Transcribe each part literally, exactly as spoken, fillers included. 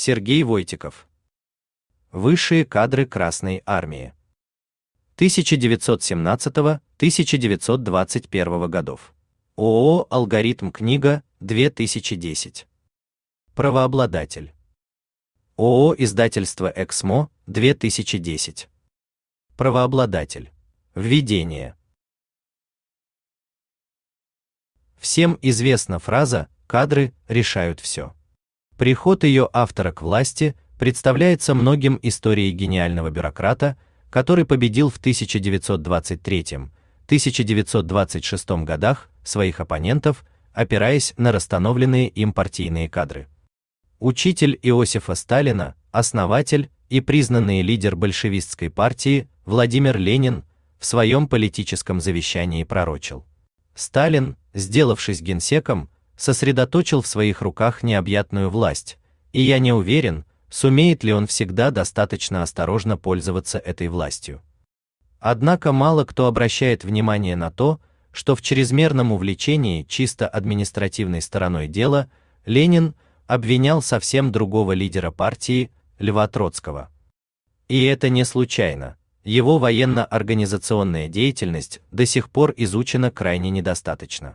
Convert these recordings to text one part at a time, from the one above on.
Сергей Войтиков. Высшие кадры Красной армии. тысяча девятьсот семнадцатого — тысяча девятьсот двадцать первого годов. ООО «Алгоритм книга», две тысячи десятый. Правообладатель. ООО «Издательство Эксмо», две тысячи десятый. Правообладатель. Введение. Всем известна фраза «кадры решают все». Приход ее автора к власти представляется многим историей гениального бюрократа, который победил в тысяча девятьсот двадцать третьем — тысяча девятьсот двадцать шестом годах своих оппонентов, опираясь на расстановленные им партийные кадры. Учитель Иосифа Сталина, основатель и признанный лидер большевистской партии Владимир Ленин в своем политическом завещании пророчил: Сталин, сделавшись генсеком, сосредоточил в своих руках необъятную власть, и я не уверен, сумеет ли он всегда достаточно осторожно пользоваться этой властью. Однако мало кто обращает внимание на то, что в чрезмерном увлечении чисто административной стороной дела Ленин обвинял совсем другого лидера партии, Льва Троцкого. И это не случайно. Его военно-организационная деятельность до сих пор изучена крайне недостаточно.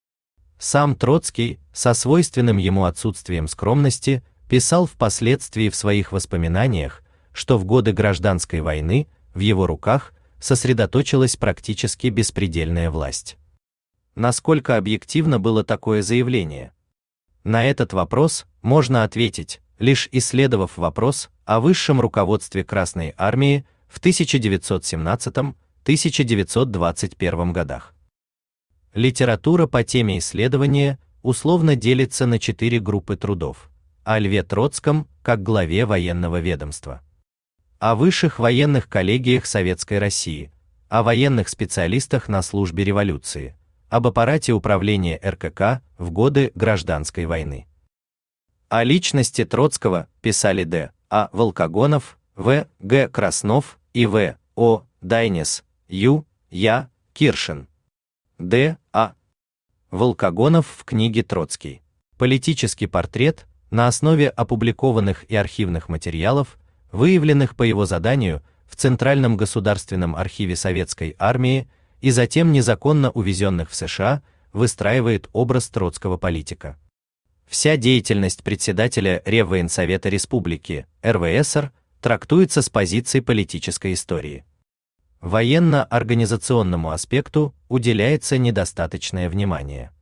Сам Троцкий, со свойственным ему отсутствием скромности, писал впоследствии в своих воспоминаниях, что в годы гражданской войны в его руках сосредоточилась практически беспредельная власть. Насколько объективно было такое заявление? На этот вопрос можно ответить, лишь исследовав вопрос о высшем руководстве Красной армии в тысяча девятьсот семнадцатом — тысяча девятьсот двадцать первом годах. Литература по теме исследования условно делится на четыре группы трудов: о Льве Троцком как главе военного ведомства, о высших военных коллегиях Советской России, о военных специалистах на службе революции, об аппарате управления эр ка ка в годы гражданской войны. О личности Троцкого писали Д. А. Волкогонов, В. Г. Краснов и В. О. Дайнес, Ю. Я. Киршин. Д. А. Волкогонов в книге «Троцкий. Политический портрет» на основе опубликованных и архивных материалов, выявленных по его заданию в Центральном государственном архиве Советской армии и затем незаконно увезенных в США, выстраивает образ троцкого политика. Вся деятельность председателя Реввоенсовета Республики, эр вэ эс эр, трактуется с позиции политической истории. Военно-организационному аспекту уделяется недостаточное внимание.